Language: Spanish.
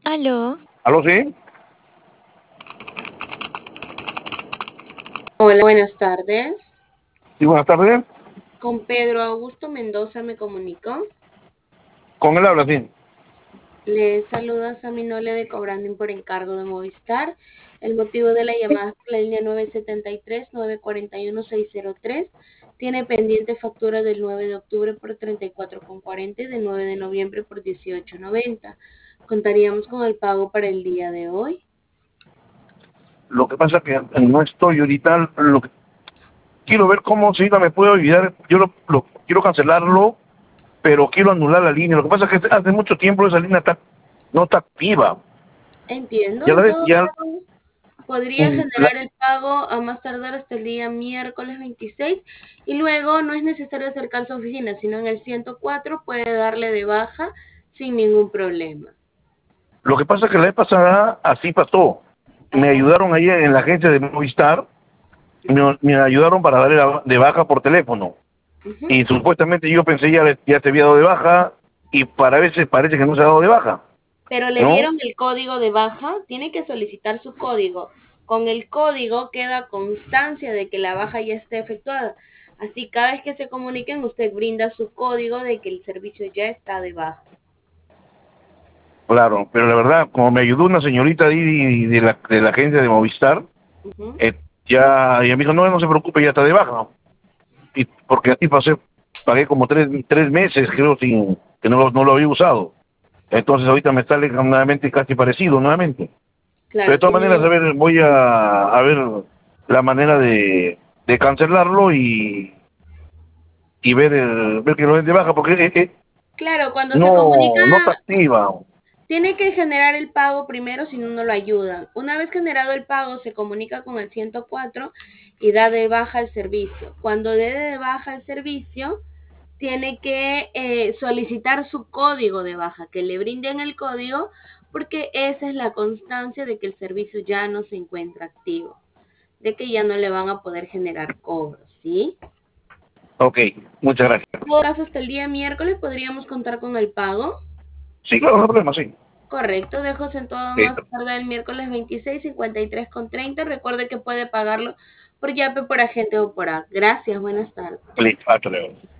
Aló, ¿Aló, sí? Hola, buenas tardes. Sí, buenas tardes. Con Pedro Augusto Mendoza me comunico. Con él habla, sí. Le saluda Sami Nole de Cobranding por encargo de Movistar. El motivo de la llamada es por la línea 973-941-603. Tiene pendiente factura del 9 de octubre por 34,40 y del 9 de noviembre por 18,90. Contaríamos con el pago para el día de hoy. Lo que pasa es que no estoy ahorita. Quiero ver cómo si me puedo olvidar. Yo quiero cancelarlo, pero quiero anular la línea. Lo que pasa es que hace mucho tiempo esa línea no está activa. Entiendo, Ya la en ves, todo ya caso. Podría mm, la- generar el pago a más tardar hasta el día miércoles 26 y luego no es necesario acercarse a su oficina, sino en el 104 puede darle de baja sin ningún problema. lo que pasa es que la vez pasada así pasó. Me Ajá. ayudaron ahí en la agencia de Movistar. Me ayudaron para darle de baja por teléfono. Ujú. Y supuestamente yo pensé ya te había dado de baja y para veces parece que no se ha dado de baja, Pero le ¿no? dieron el código de baja, tiene que solicitar su código. Con el código queda constancia de que la baja ya está efectuada. Así cada vez que se comuniquen, usted brinda su código de que el servicio ya está de baja. Claro, pero la verdad, como me ayudó una señorita ahí de la agencia de Movistar, Ujú. eh, ya me dijo, no, no se preocupe, ya está de baja. Y porque así pagué como tres meses, creo, sin que no lo había usado. Entonces ahorita me sale nuevamente casi parecido, nuevamente. Pero de Claro, todas maneras, a tiene. ver, voy a ver la manera de cancelarlo y ver que lo den de baja, porque Claro, cuando se comunica. no está activa. Tiene que generar el pago primero, si no, no lo ayudan. Una vez generado el pago, se comunica con el 104 y da de baja el servicio. Cuando dé de baja el servicio, tiene que solicitar su código de baja, que le brinden el código, porque esa es la constancia de que el servicio ya no se encuentra activo, de que ya no le van a poder generar cobros, ¿sí? Ok, muchas gracias. En todo caso, hasta el día miércoles podríamos contar con el pago. Sí, claro, no hay problema, sí. Correcto, dejo en todo más Listo, tarde el miércoles 26, 53,30. Recuerde que puede pagarlo por Yape, por agente o por app. Gracias, buenas tardes. listo, hasta luego.